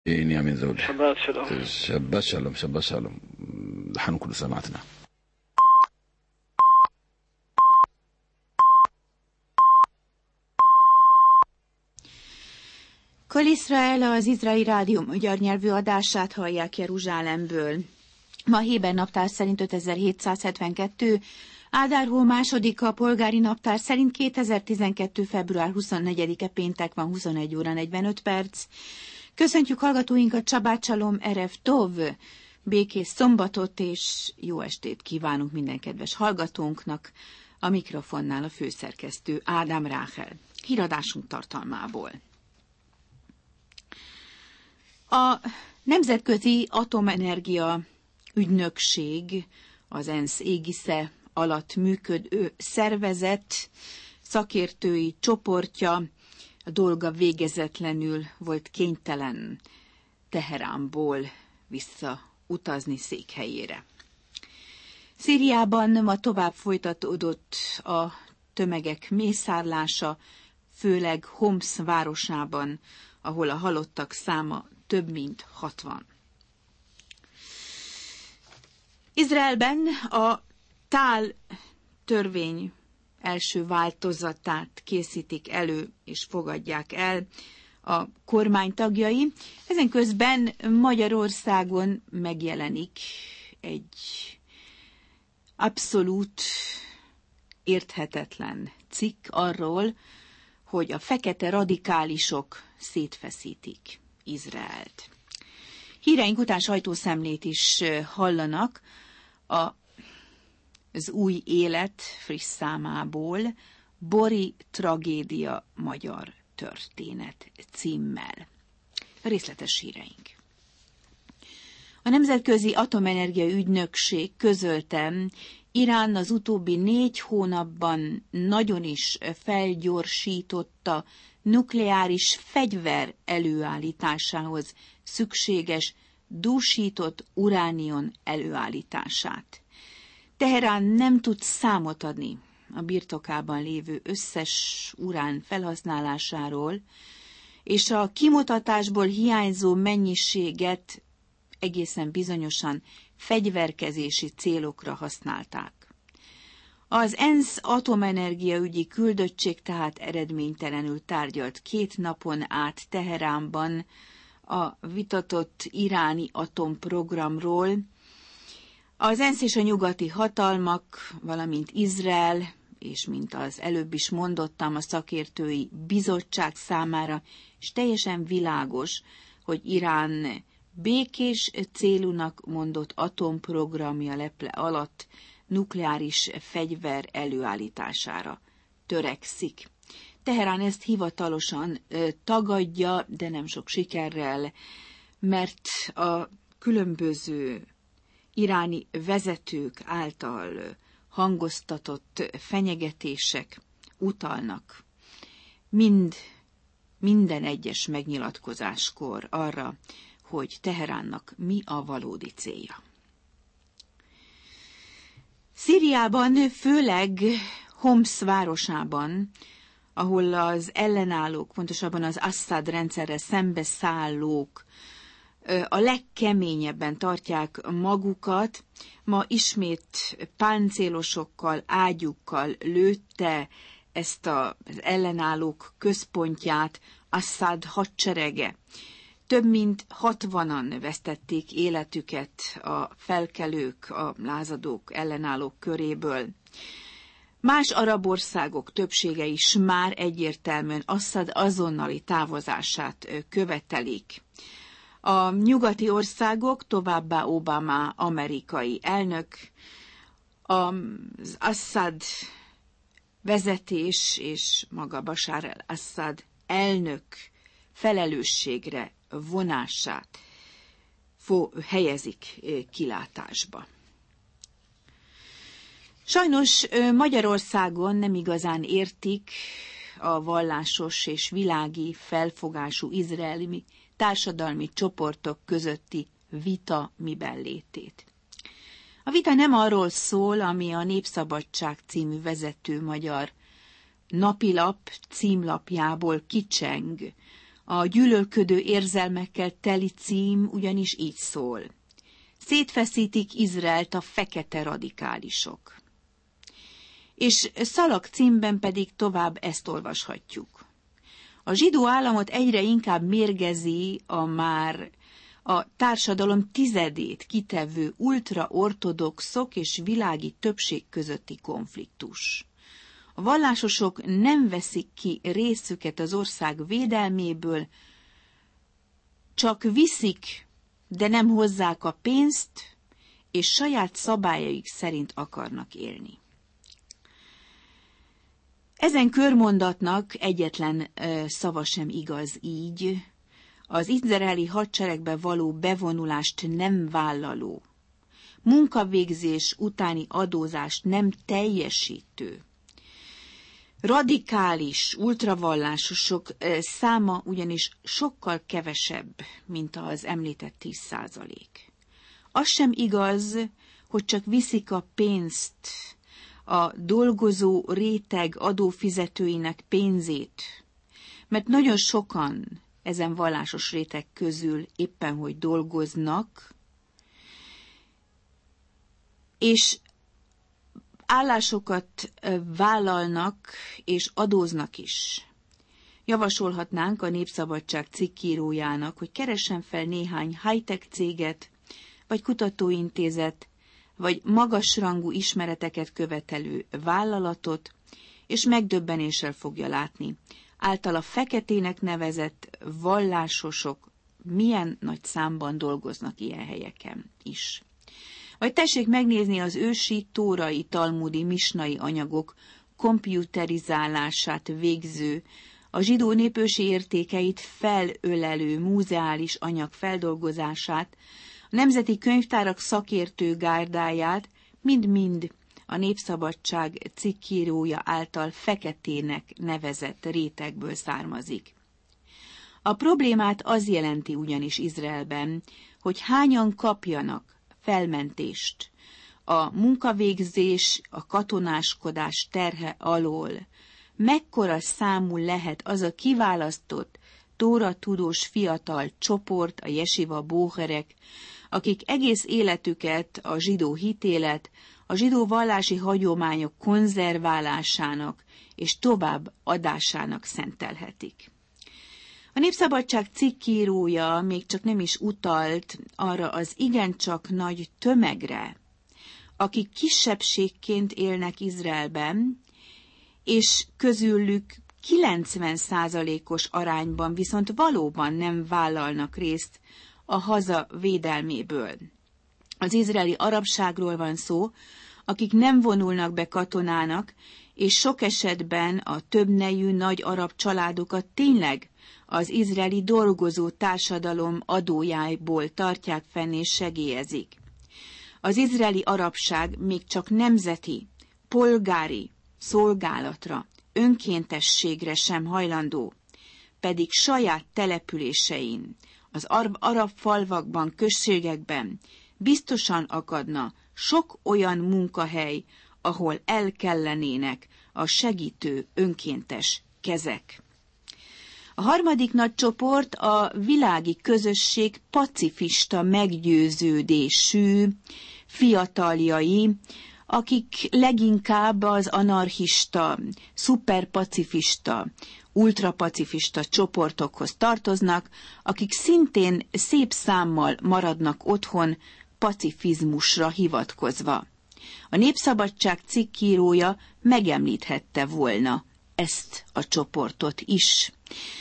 يا من زوجة. شباب شلوم. شباب شلوم شباب شلوم. نحن كل سمعتنا. Kol Izrael az izraeli rádió magyar nyelvű adását hallják Jeruzsálemből. Ma Héber naptár szerint 5772, Ádár hó másodika, polgári naptár szerint 2012. február 24-e péntek van, 21 óra 45 perc. Köszöntjük hallgatóinkat, Csabát Csalom, Erev Tov, békés szombatot és jó estét kívánunk minden kedves hallgatónknak. A mikrofonnál a főszerkesztő Ádám Ráhel. Híradásunk tartalmából. A Nemzetközi Atomenergia Ügynökség, az ENSZ égisze alatt működő szervezet szakértői csoportja a dolga végezetlenül volt kénytelen Teheránból visszautazni székhelyére. Szíriában ma tovább folytatódott a tömegek mészárlása, főleg Homs városában, ahol a halottak száma több mint 60. Izraelben a Tál törvény első változatát készítik elő és fogadják el a kormány tagjai. Ezen közben Magyarországon megjelenik egy abszolút érthetetlen cikk arról, hogy a fekete radikálisok szétfeszítik Izraelt. Híreink után sajtószemlét is hallanak az Új Élet friss számából, Bori tragédia magyar történet címmel. Részletes híreink. A Nemzetközi Atomenergia Ügynökség közölte, Irán az utóbbi 4 hónapban nagyon is felgyorsította nukleáris fegyver előállításához szükséges dúsított uránium előállítását. Teherán nem tud számot adni a birtokában lévő összes urán felhasználásáról, és a kimutatásból hiányzó mennyiséget egészen bizonyosan fegyverkezési célokra használták. Az ENSZ atomenergiaügyi küldöttség tehát eredménytelenül tárgyalt 2 napon át Teheránban a vitatott iráni atomprogramról. Az ENSZ és a nyugati hatalmak, valamint Izrael, és mint az előbb is mondottam, a szakértői bizottság számára is teljesen világos, hogy Irán békés célúnak mondott atomprogramja leple alatt nukleáris fegyver előállítására törekszik. Teherán ezt hivatalosan tagadja, de nem sok sikerrel, mert a különböző iráni vezetők által hangoztatott fenyegetések utalnak minden egyes megnyilatkozáskor arra, hogy Teheránnak mi a valódi célja. Szíriában, főleg Homs városában, ahol az ellenállók, pontosabban az Assad rendszerre szembeszállók a legkeményebben tartják magukat, ma ismét páncélosokkal, ágyukkal lőtte ezt az ellenállók központját Assad hadserege. Több mint 60-an vesztették életüket a felkelők, a lázadók, ellenállók köréből. Más arab országok többsége is már egyértelműen Assad azonnali távozását követelik. A nyugati országok, továbbá Obama amerikai elnök, az Assad vezetés és maga Bashar al-Assad elnök felelősségre vonását helyezik kilátásba. Sajnos Magyarországon nem igazán értik a vallásos és világi felfogású izraeli társadalmi csoportok közötti vita mibenlétét. A vita nem arról szól, ami a Népszabadság című vezető magyar napilap címlapjából kicseng A gyűlölködő érzelmekkel teli cím ugyanis így szól. Szétfeszítik Izraelt a fekete radikálisok. És szalag címben pedig tovább ezt olvashatjuk. A zsidó államot egyre inkább mérgezi a társadalom tizedét kitevő ultraortodoxok és világi többség közötti konfliktus. A vallásosok nem veszik ki részüket az ország védelméből, csak viszik, de nem hozzák a pénzt, és saját szabályaik szerint akarnak élni. Ezen körmondatnak egyetlen szava sem igaz így. Az izraeli hadseregbe való bevonulást nem vállaló, munkavégzés utáni adózást nem teljesítő, radikális ultravallásosok száma ugyanis sokkal kevesebb, mint az említett 10%. Az sem igaz, hogy csak viszik a pénzt, a dolgozó réteg adófizetőinek pénzét, mert nagyon sokan ezen vallásos réteg közül éppen hogy dolgoznak, és állásokat vállalnak és adóznak is. Javasolhatnánk a Népszabadság cikkírójának, hogy keressen fel néhány high-tech céget, vagy kutatóintézet, vagy magasrangú ismereteket követelő vállalatot, és megdöbbenéssel fogja látni. Általa feketének nevezett vallásosok milyen nagy számban dolgoznak ilyen helyeken is. Vagy tessék megnézni az ősi, tórai, talmudi, misnai anyagok komputerizálását végző, a zsidó népősi értékeit felölelő múzeális anyag feldolgozását, a nemzeti könyvtárak szakértő gárdáját, mind-mind a Népszabadság cikkírója által feketének nevezett rétegből származik. A problémát az jelenti ugyanis Izraelben, hogy hányan kapjanak felmentést a munkavégzés, a katonáskodás terhe alól, mekkora számú lehet az a kiválasztott, tóratudós fiatal csoport, a jesiva bóherek, akik egész életüket a zsidó hitélet, a zsidó vallási hagyományok konzerválásának és tovább adásának szentelhetik. A Népszabadság cikkírója még csak nem is utalt arra az igencsak nagy tömegre, akik kisebbségként élnek Izraelben, és közülük 90%-os arányban viszont valóban nem vállalnak részt a haza védelméből. Az izraeli arabságról van szó, akik nem vonulnak be katonának, és sok esetben a többnejű nagy arab családokat tényleg az izraeli dolgozó társadalom adójából tartják fenn és segélyezik. Az izraeli arabság még csak nemzeti, polgári szolgálatra, önkéntességre sem hajlandó, pedig saját településein, az arab falvakban, községekben biztosan akadna sok olyan munkahely, ahol elkellenének a segítő önkéntes kezek. A harmadik nagy csoport a világi közösség pacifista meggyőződésű fiataljai, akik leginkább az anarchista, szuperpacifista, ultrapacifista csoportokhoz tartoznak, akik szintén szép számmal maradnak otthon pacifizmusra hivatkozva. A Népszabadság cikkírója megemlíthette volna ezt a csoportot is.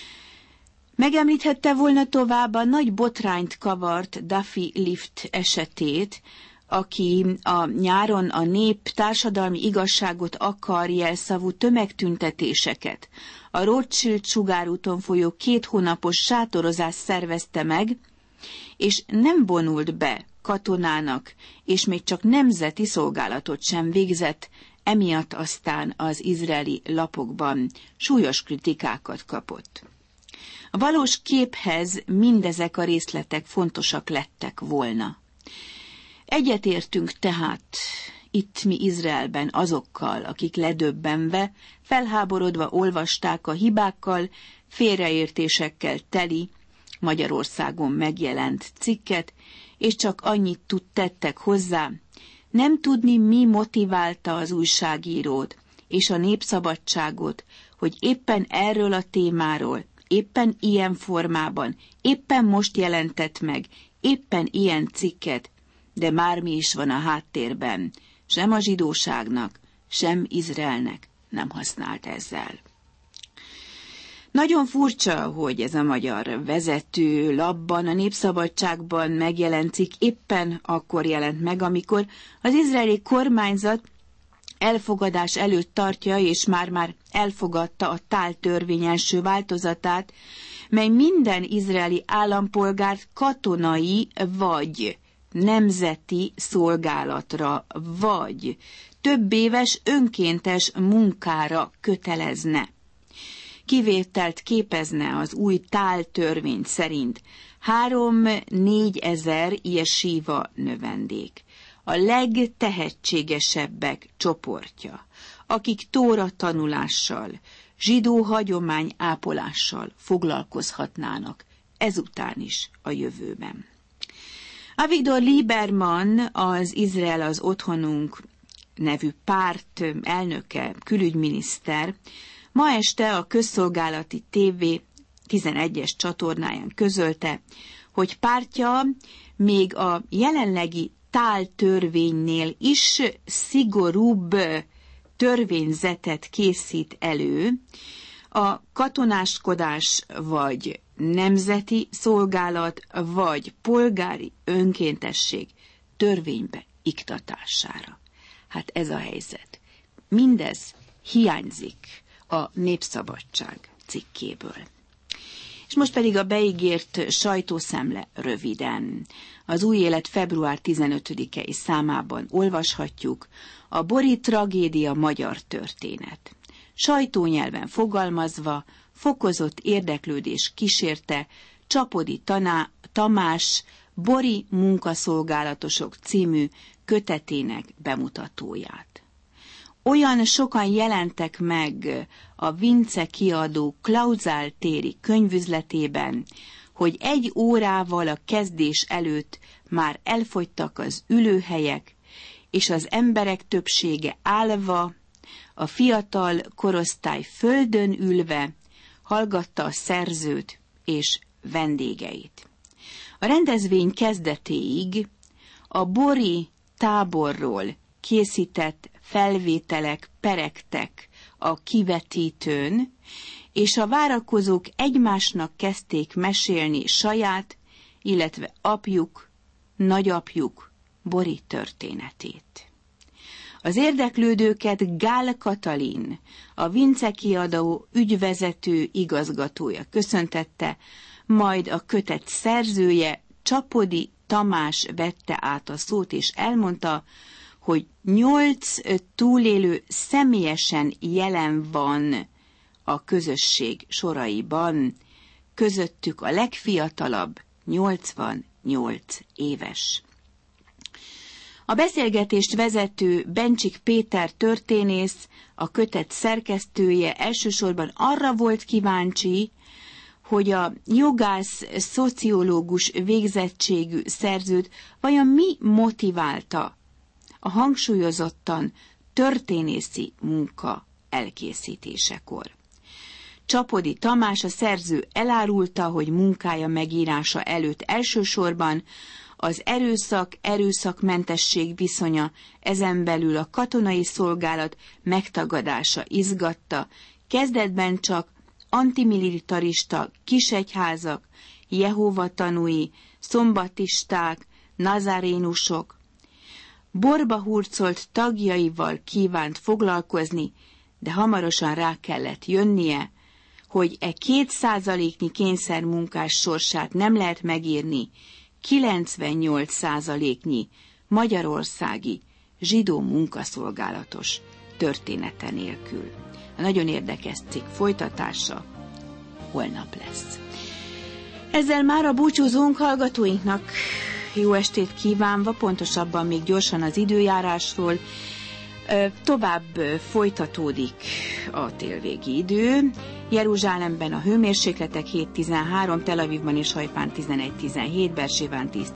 Megemlíthette volna tovább a nagy botrányt kavart Duffy Lift esetét, aki a nyáron a nép társadalmi igazságot akar jelszavú tömegtüntetéseket, a Rothschild sugárúton folyó 2 hónapos sátorozás szervezte meg, és nem vonult be katonának, és még csak nemzeti szolgálatot sem végzett, emiatt aztán az izraeli lapokban súlyos kritikákat kapott. A valós képhez mindezek a részletek fontosak lettek volna. Egyetértünk tehát itt mi Izraelben azokkal, akik ledöbbenve, felháborodva olvasták a hibákkal félreértésekkel teli, Magyarországon megjelent cikket, és csak annyit tettek hozzá, nem tudni, mi motiválta az újságírót és a Népszabadságot, hogy éppen erről a témáról, éppen ilyen formában, éppen most jelentett meg, éppen ilyen cikket, de már mi is van a háttérben, sem a zsidóságnak, sem Izraelnek nem használt ezzel. Nagyon furcsa, hogy ez a magyar vezető lapban, a Népszabadságban megjelent cikk éppen akkor jelent meg, amikor az izraeli kormányzat elfogadás előtt tartja, és már elfogadta a Tál törvény első változatát, mely minden izraeli állampolgárt katonai vagy nemzeti szolgálatra, vagy több éves önkéntes munkára kötelezne. Kivételt képezne az új Tál törvény szerint 3-4 ezer jesíva növendék, a legtehetségesebbek csoportja, akik tóra tanulással, zsidó hagyomány ápolással foglalkozhatnának ezután is a jövőben. Avigdor Lieberman, az Izrael az otthonunk nevű párt elnöke, külügyminiszter, ma este a közszolgálati TV 11-es csatornáján közölte, hogy pártja még a jelenlegi Tál törvénynél is szigorúbb törvényzetet készít elő, a katonáskodás vagy nemzeti szolgálat vagy polgári önkéntesség törvénybe iktatására. Hát ez a helyzet. Mindez hiányzik a Népszabadság cikkéből. És most pedig a beígért sajtószemle röviden. Az Új Élet február 15-i számában olvashatjuk a Bori tragédia magyar történet. Sajtónyelven fogalmazva, fokozott érdeklődés kísérte Csapodi Tamás Bori munkaszolgálatosok című kötetének bemutatóját. Olyan sokan jelentek meg a Vince kiadó Klauzál téri könyvüzletében, hogy 1 órával a kezdés előtt már elfogytak az ülőhelyek, és az emberek többsége állva, a fiatal korosztály földön ülve hallgatta a szerzőt és vendégeit. A rendezvény kezdetéig a Bori táborról készített felvételek peregtek a kivetítőn, és a várakozók egymásnak kezdték mesélni saját, illetve apjuk, nagyapjuk Bori történetét. Az érdeklődőket Gál Katalin, a Vince kiadó ügyvezető igazgatója köszöntette, majd a kötet szerzője Csapodi Tamás vette át a szót, és elmondta, hogy 8 túlélő személyesen jelen van a közösség soraiban, közöttük a legfiatalabb 88 éves. A beszélgetést vezető Bencsik Péter történész, a kötet szerkesztője elsősorban arra volt kíváncsi, hogy a jogász, szociológus végzettségű szerzőt vajon mi motiválta a hangsúlyozottan történészi munka elkészítésekor. Csapodi Tamás, a szerző elárulta, hogy munkája megírása előtt elsősorban az erőszakmentesség viszonya, ezen belül a katonai szolgálat megtagadása izgatta, kezdetben csak antimilitarista kisegyházak, Jehova tanúi, szombatisták, nazarénusok, borba hurcolt tagjaival kívánt foglalkozni, de hamarosan rá kellett jönnie, hogy 2%-nyi kényszermunkás sorsát nem lehet megírni 98%-nyi magyarországi zsidó munkaszolgálatos története nélkül. A nagyon érdekes cikk folytatása holnap lesz. Ezzel már a búcsúzónk, hallgatóinknak jó estét kívánva, pontosabban még gyorsan az időjárásról. Tovább folytatódik a télvégi idő, Jeruzsálemben a hőmérsékletek 7-13, Tel Avivban és Hajfán 11-17, Bersébán 10-12